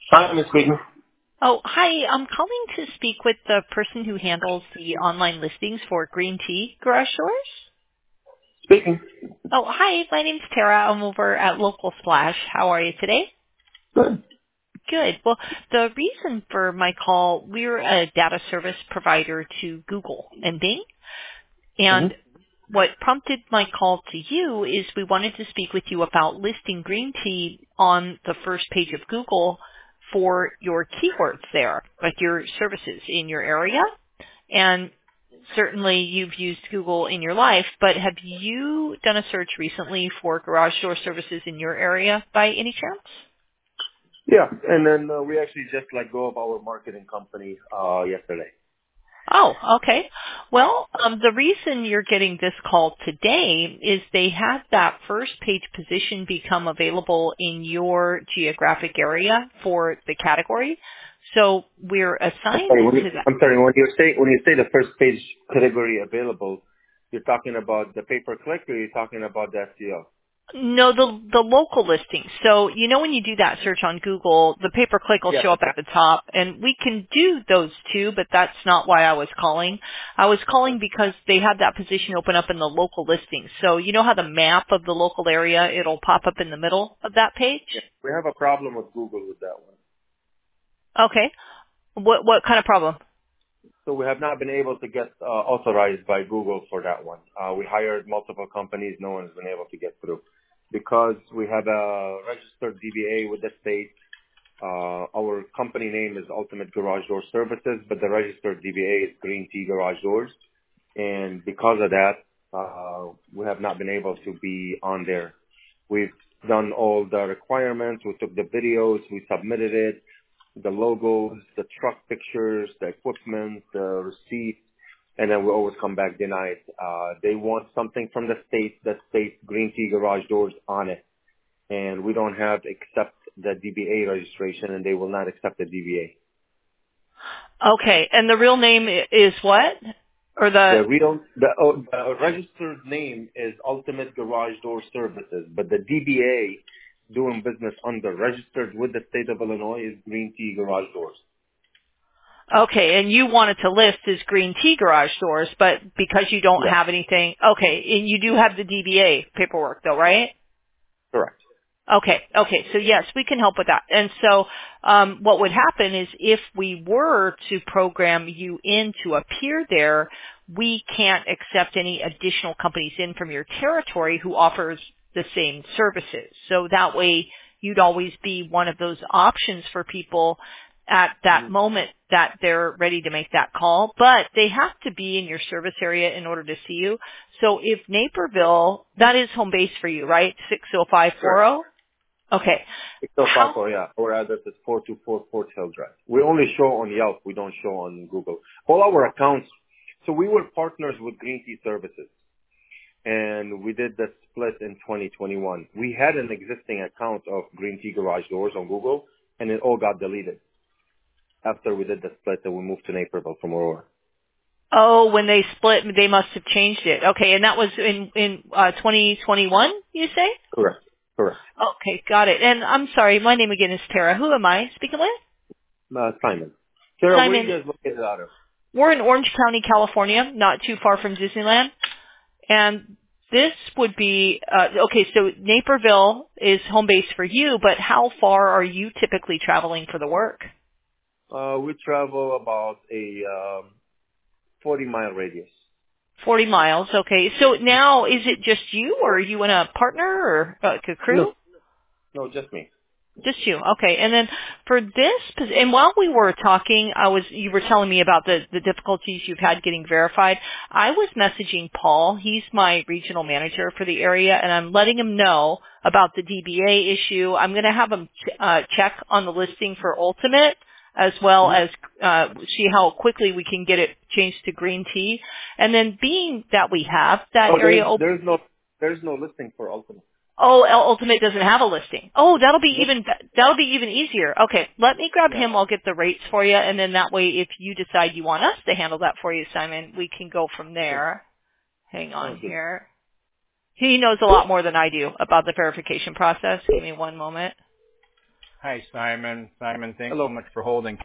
Simon speaking. Oh, hi. I'm calling to speak with the person who handles the online listings for Green Tea Garage Doors. Speaking. Oh, hi. My name's Tara. I'm over at Local Splash. How are you today? Good. Good. Well, the reason for my call, we're a data service provider to Google and Bing. hmm And what prompted my call to you is we wanted to speak with you about listing Green Tea on the first page of Google for your keywords there, like your services in your area. And certainly you've used Google in your life, but have you done a search recently for garage door services in your area by any chance? Yeah, and then we actually just let go of our marketing company yesterday. Oh, okay. Well, the reason you're getting this call today is they had that first page position become available in your geographic area for the category. So we're I'm assigned sorry. to that. I'm sorry. When you say the first page category available, you're talking about the pay per click, or you're talking about the SEO? No, the local listing. So, you know, when you do that search on Google, the pay-per-click will Yes. show up at the top, and we can do those too, but that's not why I was calling. I was calling because they had that position open up in the local listing. So, you know how the map of the local area, it'll pop up in the middle of that page? We have a problem with Google with that one. Okay. What kind of problem? So we have not been able to get authorized by Google for that one. We hired multiple companies. No one's been able to get through because we have a registered DBA with the state. Our company name is Ultimate Garage Door Services, but the registered DBA is Green Tea Garage Doors. And because of that, we have not been able to be on there. We've done all the requirements. We took the videos. We submitted it, the logos, the truck pictures, the equipment, the receipt, and then we always come back denied. They want something from the state that states Green Tea Garage Doors on it, and we don't have except the DBA registration, and they will not accept the DBA. Okay. And the real name is what? Or The registered name is Ultimate Garage Door Services, but the DBA doing business under registered with the state of Illinois is Green Tea Garage Doors. Okay, and you wanted to list as Green Tea Garage Doors, but because you don't Yes, have anything, okay, and you do have the DBA paperwork though, right? correct. Okay, so yes, we can help with that. And so what would happen is if we were to program you in to appear there, we can't accept any additional companies in from your territory who offers the same services. So that way you'd always be one of those options for people at that moment that they're ready to make that call, but they have to be in your service area in order to see you. So if Naperville, that is home base for you, right? 60540? Okay. It's so How? possible, yeah. Our address is 424 Fort Hill Drive. We only show on Yelp. We don't show on Google. All our accounts. So we were partners with Green Tea Services, and we did the split in 2021. We had an existing account of Green Tea Garage Doors on Google, and it all got deleted after we did the split, and we moved to Naperville from Aurora. Oh, when they split, they must have changed it. Okay, and that was in 2021, you say? Correct. Correct. Okay, got it. And I'm sorry, my name again is Tara. Who am I speaking with? Simon. Sarah, where are you Simon. guys located out of? We're in Orange County, California, not too far from Disneyland. And this would be, okay, so Naperville is home base for you, but how far are you typically traveling for the work? We travel about a 40-mile radius. 40 miles, okay. So now is it just you or are you in a partner or like a crew? No, just me. Just you, okay. And then for this, and while we were talking, you were telling me about the difficulties you've had getting verified. I was messaging Paul. He's my regional manager for the area, and I'm letting him know about the DBA issue. I'm going to have him check on the listing for Ultimate, as well as see how quickly we can get it changed to Green Tea. And then being that we have that area open. There's no listing for Ultimate. Oh, Ultimate doesn't have a listing. Oh, that'll be even easier. Okay, let me grab Yeah. him. I'll get the rates for you, and then that way, if you decide you want us to handle that for you, Simon, we can go from there. Hang on Sounds good. here. He knows a lot more than I do about the verification process. Give me one moment. Hi, Simon. Simon, thanks so much for holding.